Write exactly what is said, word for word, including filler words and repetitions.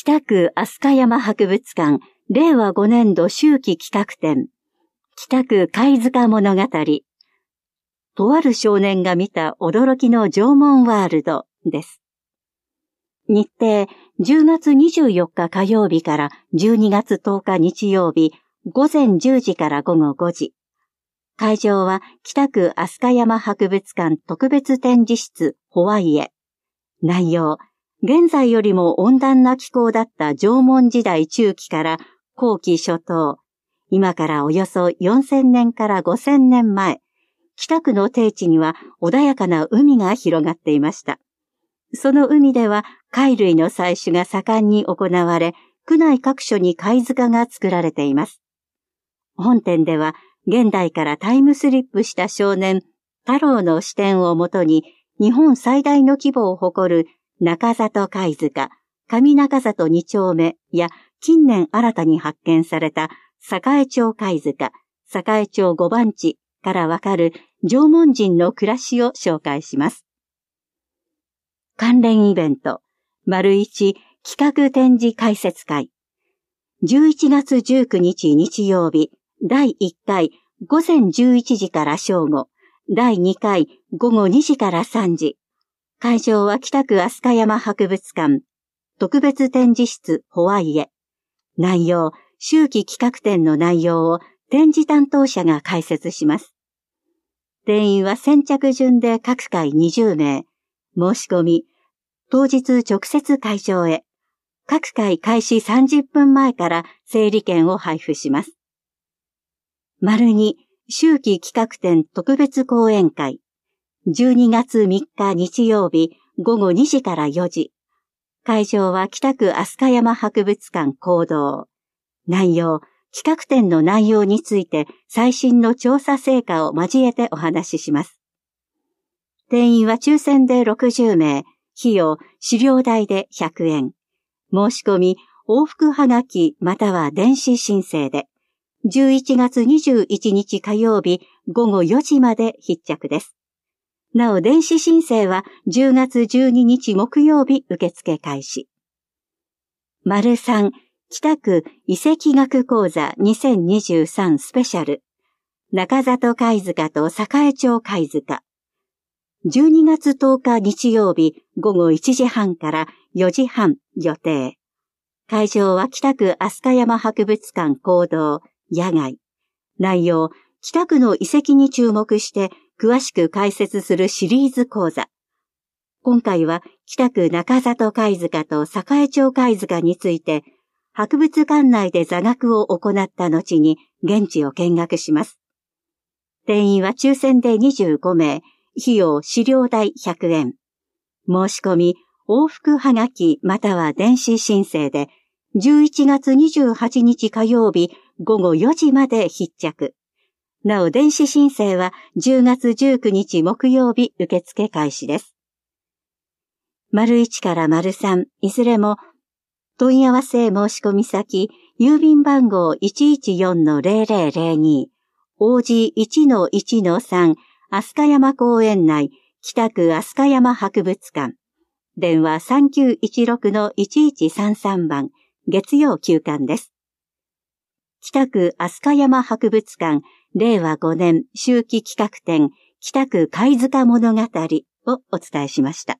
北区飛鳥山博物館れいわごねんど秋季企画展北区貝塚物語とある少年が見た驚きの縄文ワールドです。日程じゅうがつにじゅうよっか火曜日からじゅうにがつとおか日曜日ごぜんじゅうじからごごごじ。会場は北区飛鳥山博物館特別展示室ホワイエ。内容、現在よりも温暖な気候だった縄文時代中期から後期初頭、今からおよそよんせんねんからごせんねんまえ、北区の低地には穏やかな海が広がっていました。その海では貝類の採取が盛んに行われ、区内各所に貝塚が作られています。本展では現代からタイムスリップした少年、太郎の視点をもとに日本最大の規模を誇る中里貝塚、上中里に丁目や近年新たに発見された栄町貝塚、栄町ご番地からわかる縄文人の暮らしを紹介します。関連イベント、丸一企画展示解説会。じゅういちがつじゅうくにち日曜日、だいいっかいごぜんじゅういちじから正午、だいにかいごごにじからさんじ。会場は北区飛鳥山博物館、特別展示室ホワイエ。内容、秋季企画展の内容を展示担当者が解説します。定員は先着順で各回にじゅうめい。申し込み、当日直接会場へ。各回開始さんじゅっぷんまえから整理券を配布します。丸に、秋季企画展特別講演会。じゅうにがつみっか日曜日ごごにじからよじ。会場は北区飛鳥山博物館講堂。内容、企画展の内容について最新の調査成果を交えてお話しします。定員は抽選でろくじゅうめい、費用、資料代でひゃくえん。申し込み、往復はがきまたは電子申請で、じゅういちがつにじゅういちにち火曜日ごごよじまで必着です。なお、電子申請はじゅうがつじゅうににち木曜日受付開始。丸さん、北区遺跡学講座にせんにじゅうさんスペシャル。中里貝塚と栄町貝塚。じゅうにがつとおか日曜日ごごいちじはんからよじはん予定。会場は北区飛鳥山博物館講堂、野外。内容、北区の遺跡に注目して詳しく解説するシリーズ講座。今回は北区中里貝塚と栄町貝塚について、博物館内で座学を行った後に現地を見学します。定員は抽選でにじゅうごめい、費用資料代ひゃくえん。申し込み、往復はがきまたは電子申請で、じゅういちがつにじゅうはちにち火曜日ごごよじまで必着。なお、電子申請はじゅうがつじゅうくにち木曜日受付開始です。丸いちから丸さん、いずれも問い合わせ申し込み先、郵便番号 いちいちよんのぜろぜろぜろに、オージーいちのいちのさん、飛鳥山公園内、北区飛鳥山博物館。電話 さんきゅういちろくのいちいちさんさん 番、月曜休館です。北区飛鳥山博物館れいわごねん秋季企画展北区貝塚物語をお伝えしました。